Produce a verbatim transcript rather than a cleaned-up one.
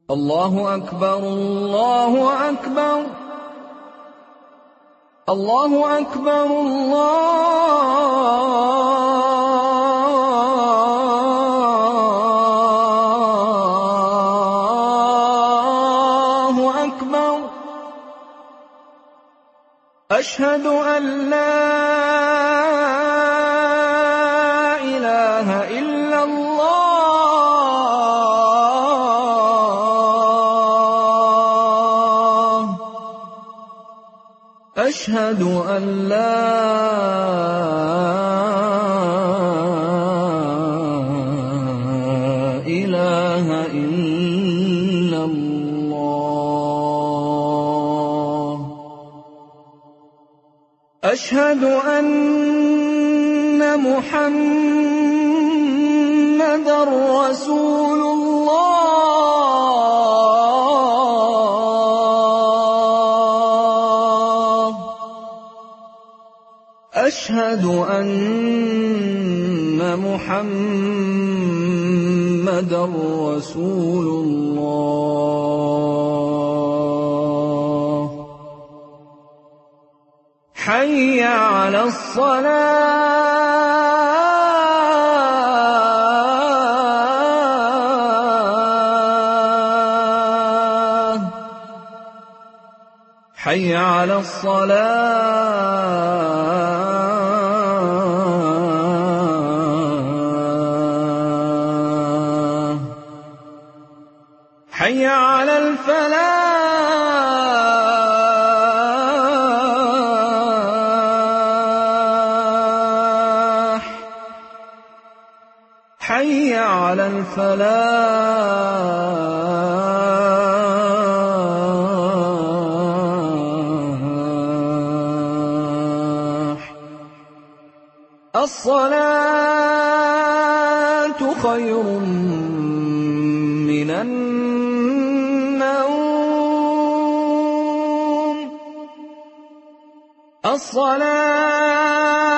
الله أكبر الله أكبر الله أكبر الله أكبر أشهد أن لا إله إلا الله أشهد أن لا إله إلا الله أشهد أن محمدًا رسول الله أشهد أن محمدًا رسول الله حي على الصلاة حي على الصلاة حي على الفلاح حي على الفلاح الصلاة خير من النوم الصلاة